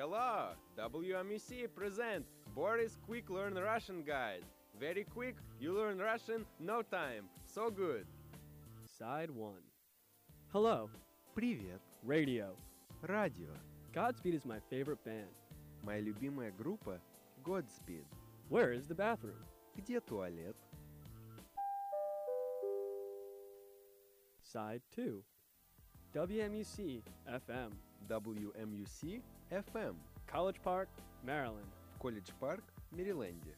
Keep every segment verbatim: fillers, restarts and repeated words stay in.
Hello! W M U C present Boris Quick Learn Russian Guide. Very quick, you learn Russian, no time. So good. Side one. Hello. Привет. Radio. Радио. Godspeed is my favorite band. Моя любимая группа Godspeed. Where is the bathroom? Где туалет? Side two. W M U C F M. W M U C F M. College Park, Maryland. В Колледж-парк, Мэриленде.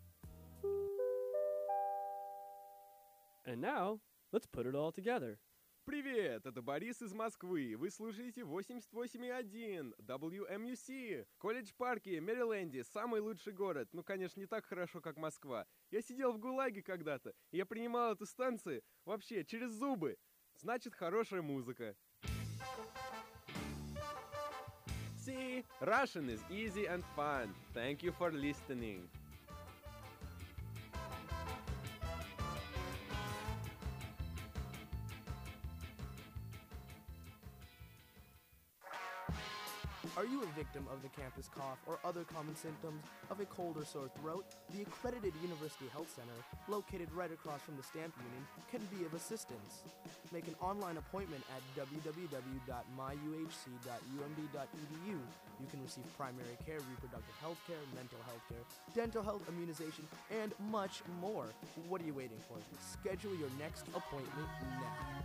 And now, let's put it all together. Привет, это Борис из Москвы. Вы слушаете восемьдесят восемь и один дабл ю эм ю си. Колледж-парке, Мэриленде, самый лучший город. Ну, конечно, не так хорошо, как Москва. Я сидел в ГУЛАГе когда-то, и я принимал эту станцию вообще через зубы. Значит, хорошая музыка. See, Russian is easy and fun. Thank you for listening. Are you a victim of the campus cough or other common symptoms of a cold or sore throat? The accredited University Health Center, located right across from the Stamp Union, can be of assistance. Make an online appointment at w w w dot my u h c dot u m b dot e d u. You can receive primary care, reproductive health care, mental health care, dental health, immunization, and much more. What are you waiting for? Schedule your next appointment now.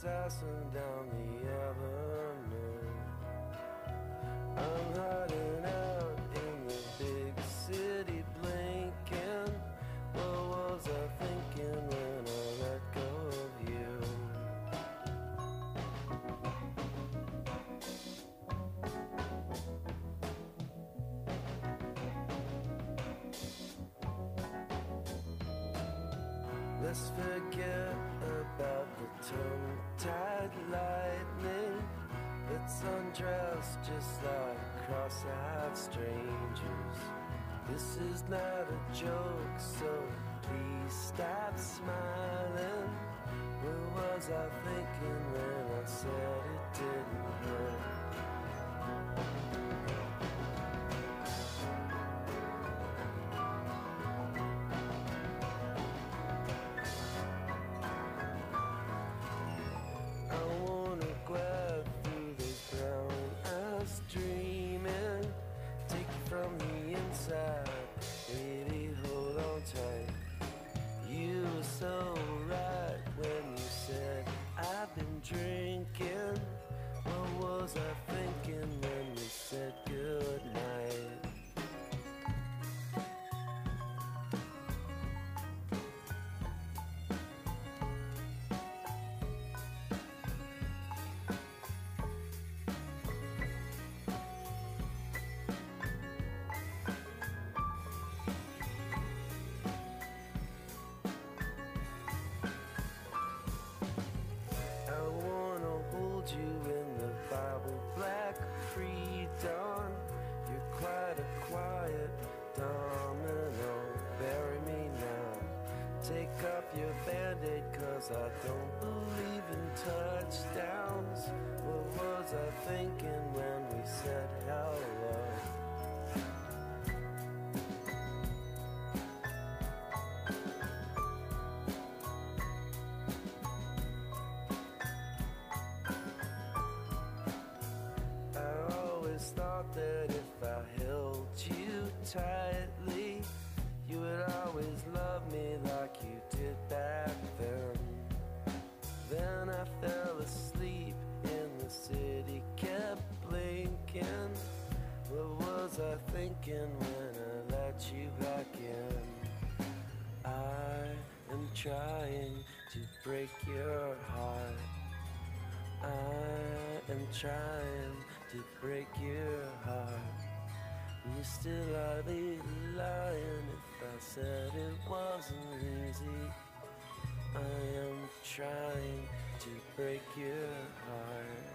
passing down the avenue. I'm hiding out in the big city blinking. What was I thinking when I let go of you? Let's forget about the tongue-tied lightning. Let's undress just like cross-eyed strangers. This is not a joke, so please stop smiling. What was I thinking when I said it didn't hurt? Baby, hold on tight. You were so right when you said I've been drinking. What was I thinking when we said goodnight? You in the Bible black pre-dawn. You're quite a quiet domino. Bury me now. Take off your band-aid, cause I don't believe in touchdowns. What was I thinking when we said hello? Thought that if I held you tightly, you would always love me like you did back then. Then I fell asleep in the city, kept blinking. What was I thinking when I let you back in? I am trying to break your heart. I am trying to break your heart. You still ought to be lying if I said it wasn't easy. I am trying to break your heart.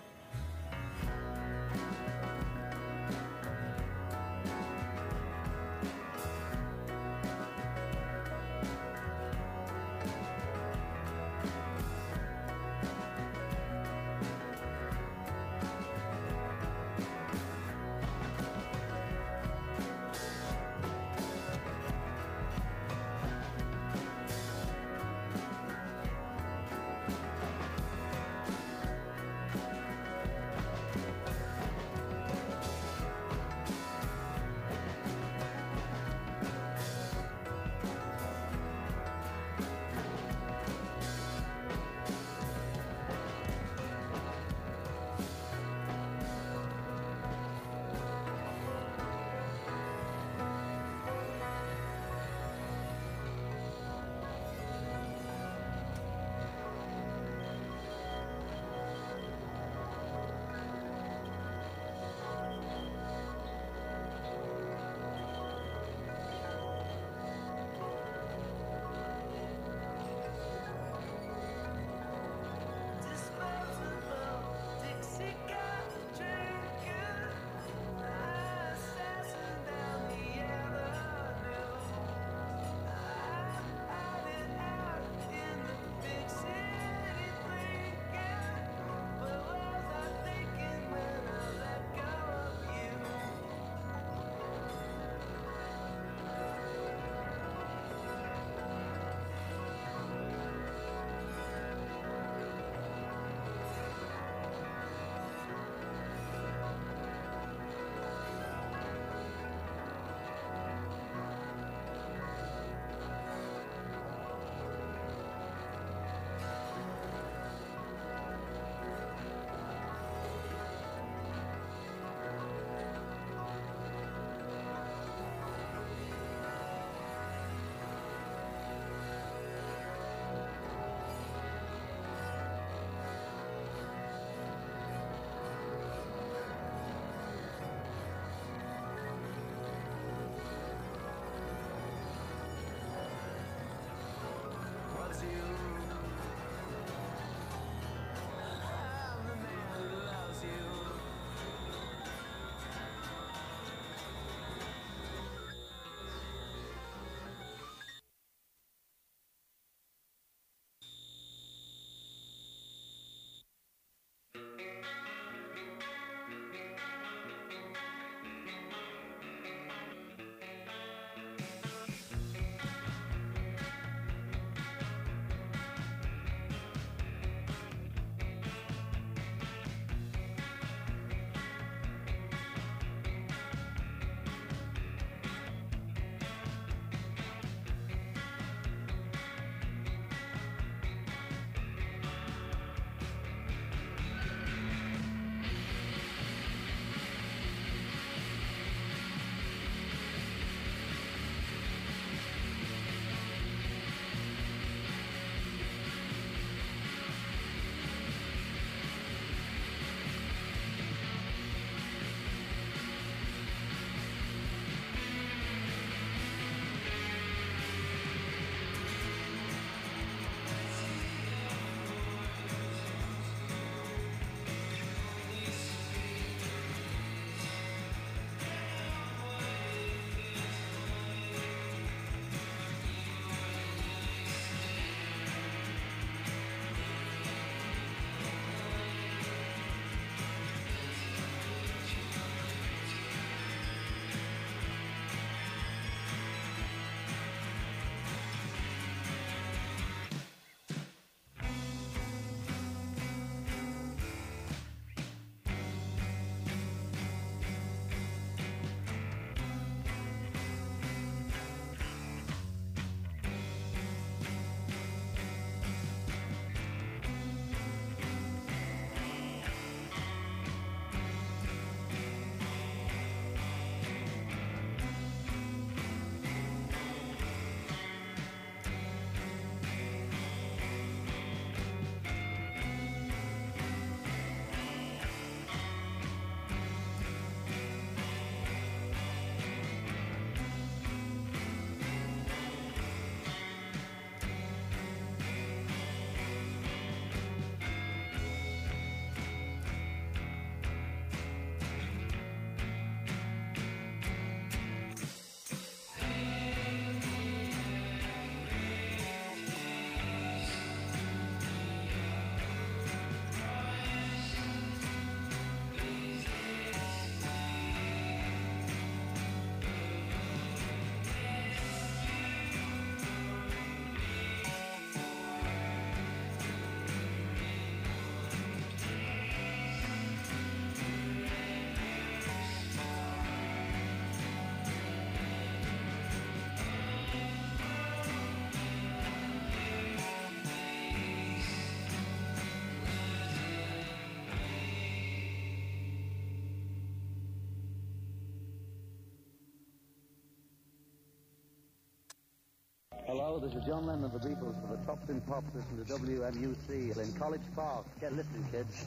Hello, this is John Lennon of the Beatles for the Tops in Pops. Listen to W M U C in College Park. Get listening, kids.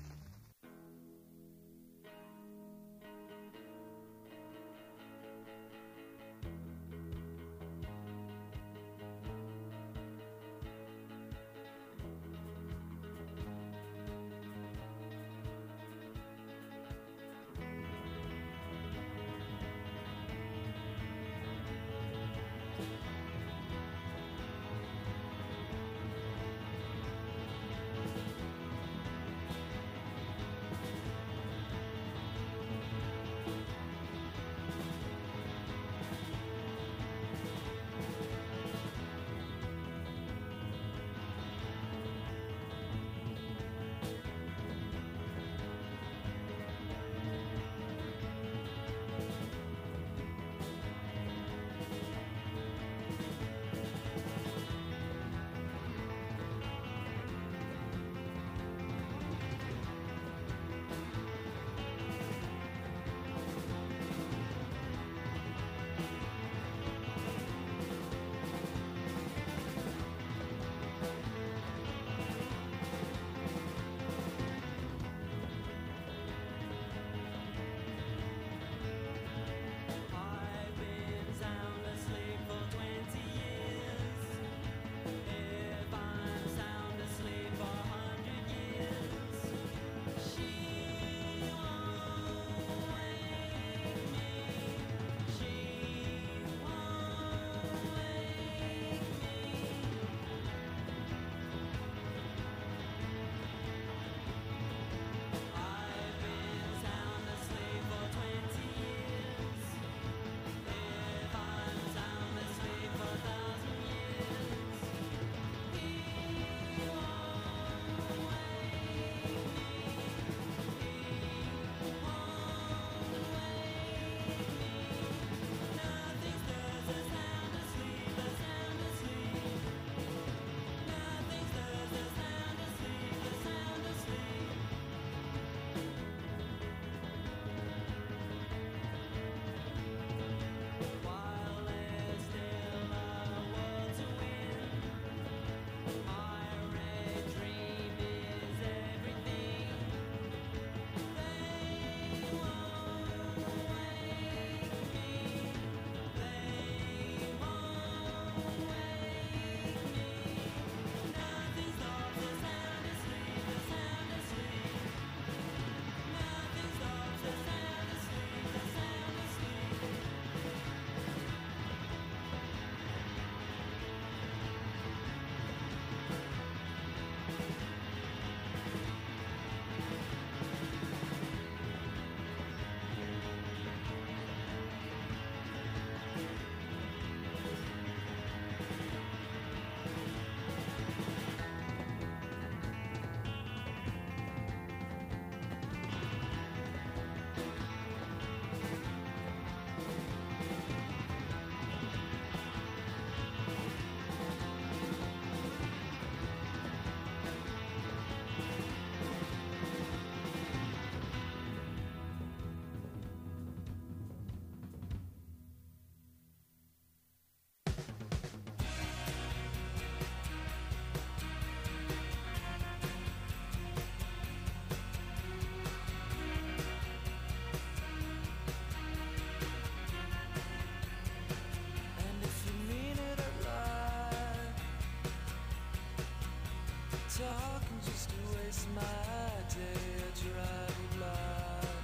Talking just to waste my day. I drive you blind.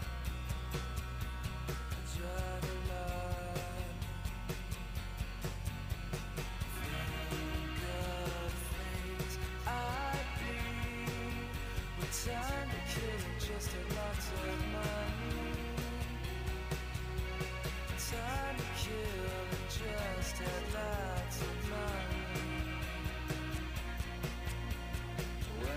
I drive you blind. Think of things I'd be with time to kill and just a lot of money. Time to kill and just had lots of money.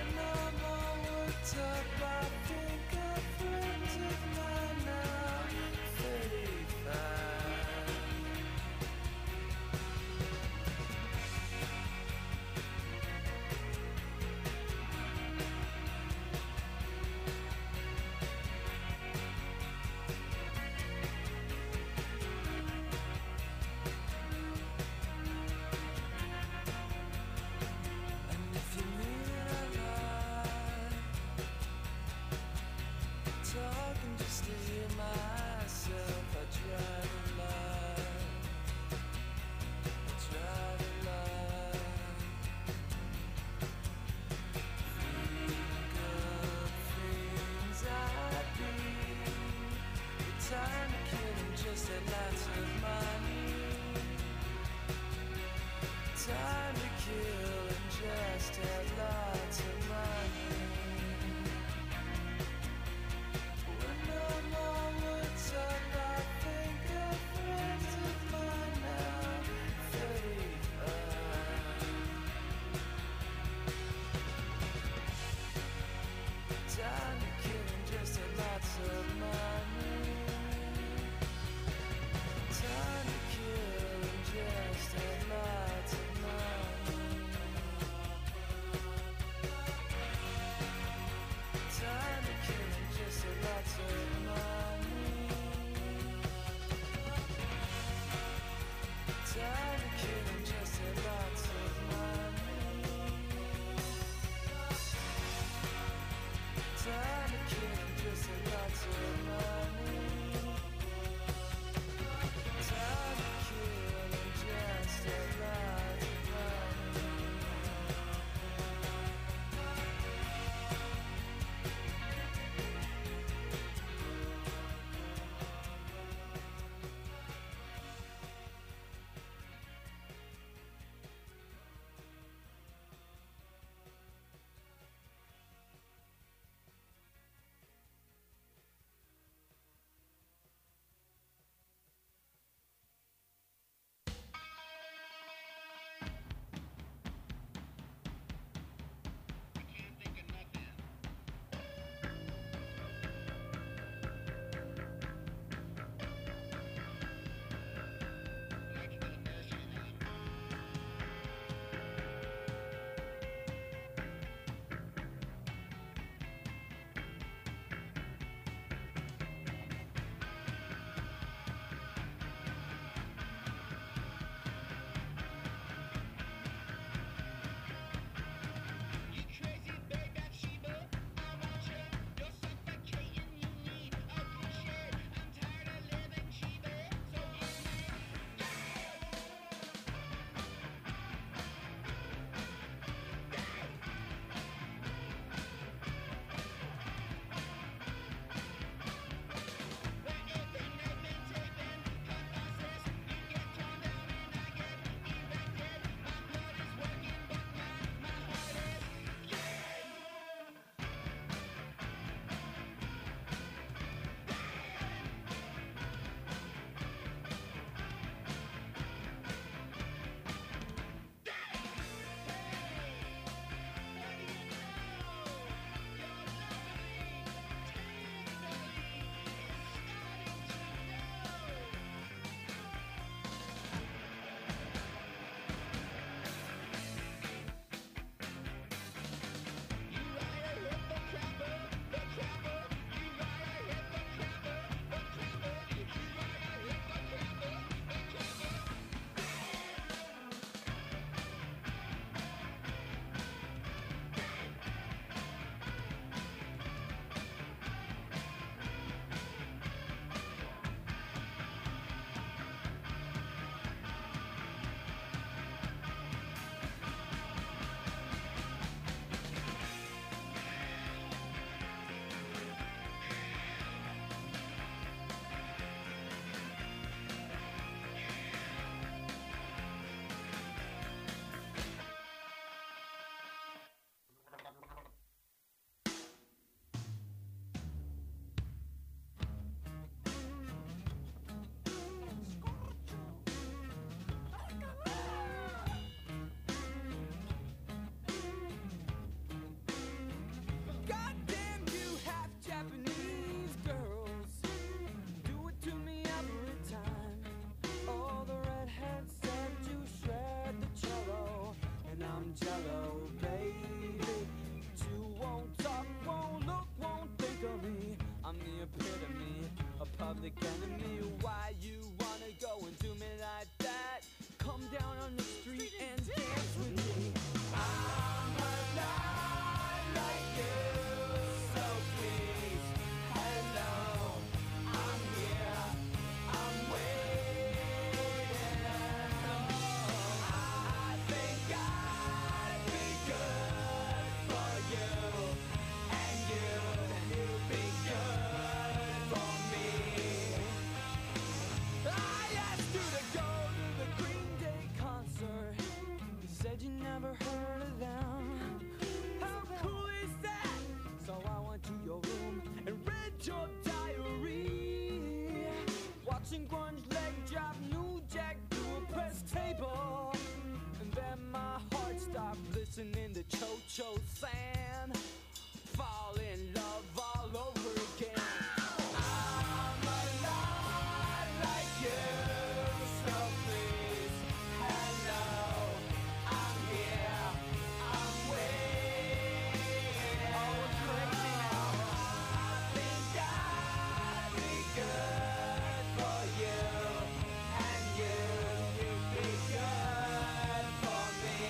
poncho sand, fall in love all over again. I'm alive like you, so please, hello, I'm here, I'm waiting. Oh, it's crazy now. I think I'd be good for you, and you, you'd be good for me.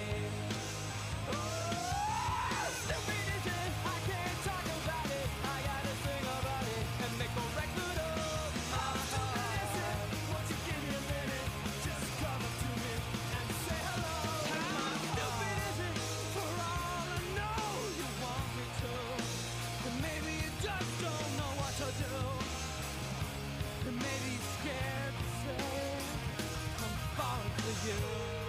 Oh, stupid is it? I can't talk about it. I gotta sing about it and make a record of my heart. Won't you give me a minute? Just come up to me and say hello. How stupid is it? For all I know, you want me to, and maybe you just don't know what to do, and maybe you're scared to say I'm falling for you.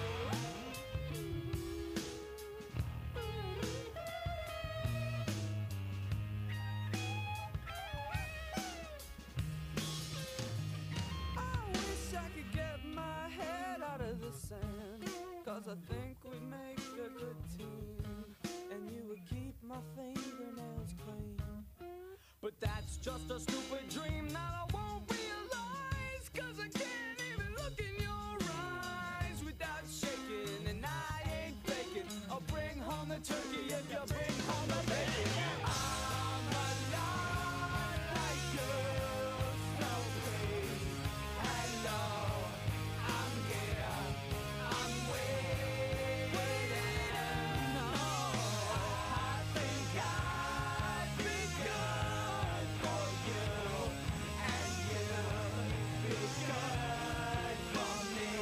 I wish I could get my head out of the sand, 'cause I think we make a good team, and you would keep my fingernails clean. But that's just a stupid dream that I won't realize, 'cause I can't even look in your eyes without shaking, and I ain't faking. I'll bring home the turkey if you bring home the bacon. I'm alive like you, so please, hello, I'm here, I'm waiting. No, I think I'd be good for you, and you'd be good for me.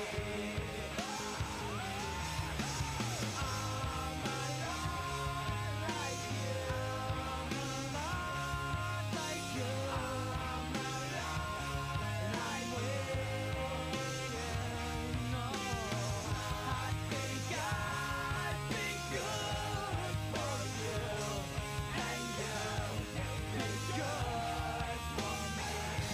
I'm alive like you, I'm alive like you, I'm alive and I'm waiting. No, I think I'd be good for you, and you'd be good for me.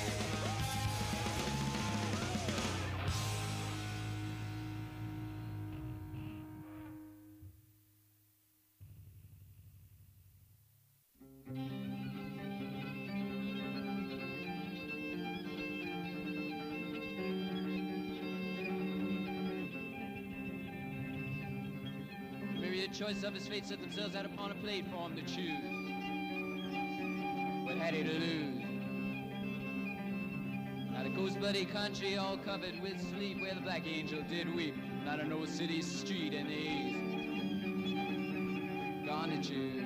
Maybe the choice of his fate set themselves out upon a plate for him to choose. What had he to lose? Now the ghost bloody country all covered with sleep, where the black angel did weep. Not an old city street in the east. Gone to choose.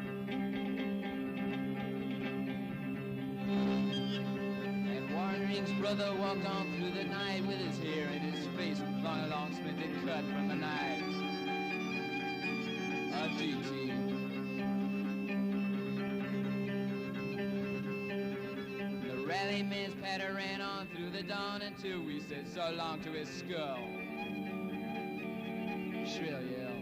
And Warren Ring's brother walked on through the night with his hair in his face flung along, splintered cut from the knives of G T. The rally man's patter ran on through the dawn until we said so long to his skull. Shrill yell.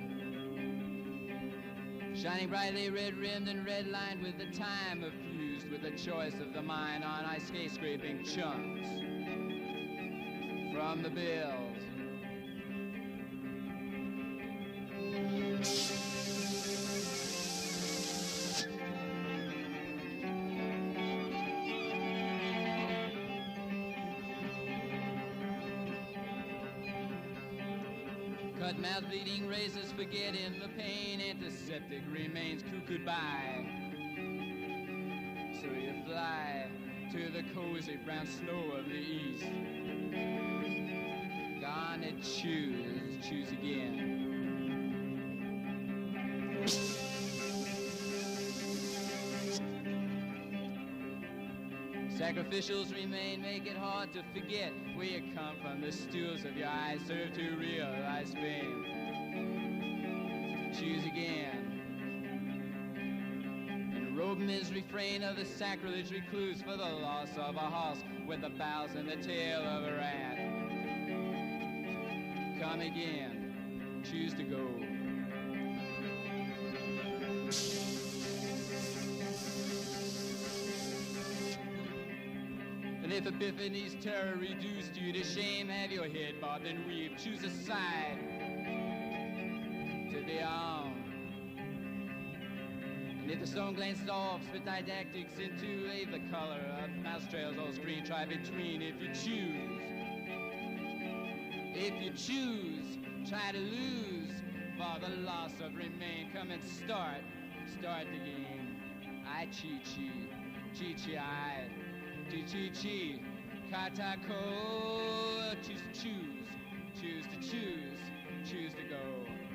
Shining brightly red-rimmed and red-lined with the time effused with the choice of the mind on ice skate-scraping chunks from the bills. Cut mouth bleeding razors forgetting the pain, antiseptic remains cuckooed by. So you fly to the cozy brown snow of the east. Gonna choose, choose again. Sacrificials remain, make it hard to forget where you come from. The stools of your eyes serve to realize fame. Choose again. And robe his refrain of the sacrilege recluse for the loss of a horse with the bowels and the tail of a rat. Come again. Choose to go. And if Epiphany's terror reduced you to shame, have your head bobbed and weave. Choose a side to be on. And if the stone glances off, spit didactics into a the color of mouse trails on screen. Try between if you choose. If you choose, try to lose. For the loss of remain, come and start. Start the game. I chi chi. Chi chi I. Chi chi chi. Katako. Choose to choose. Choose to choose. Choose to go.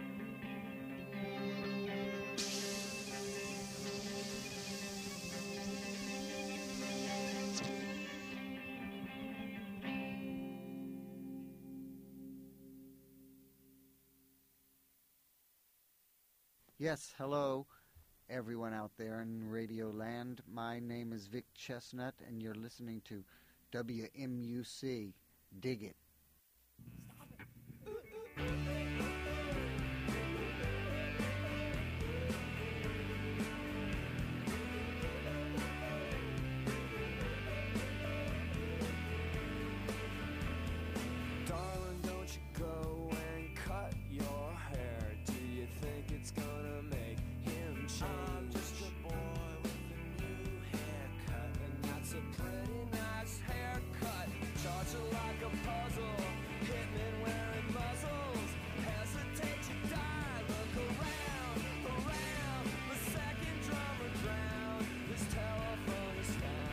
Yes, hello, everyone out there in Radio Land. My name is Vic Chestnut, and you're listening to W M U C. Dig it. Darling, don't you go and cut your hair. Do you think it's gonna make him change? I'm just a boy with a new haircut, and that's a pretty nice haircut. Charge it like a puzzle, hitmen wearing muzzles. Hesitate to die, look around, around. The second drummer drowned, this telephone is found.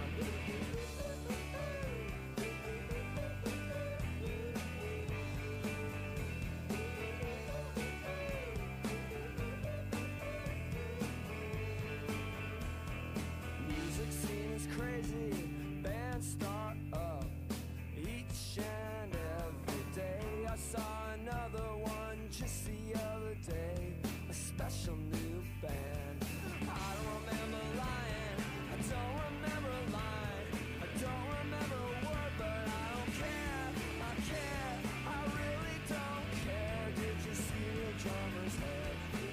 Music scene is crazy, bands start up each and every day. I saw another one just the other day, a special new band. I don't remember lying, I don't remember a line, I don't remember a word, but I don't care, I care, I really don't care. Did you see the drummer's head?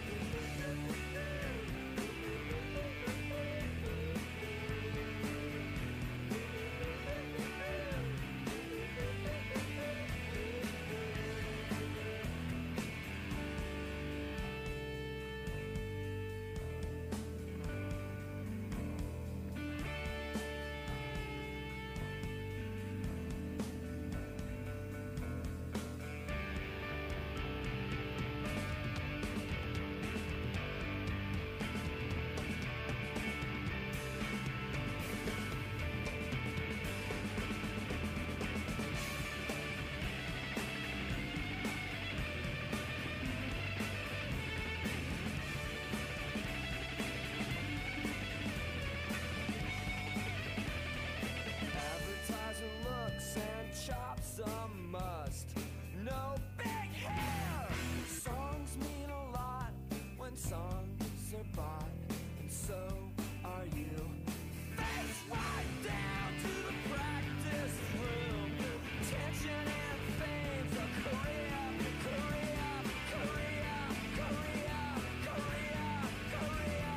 Advertiser looks and chops a must. No big hair. Songs mean a lot when songs are bought, and so are you. Face right down to the practice room. Tension and fame's a career, career, career, career, career, career.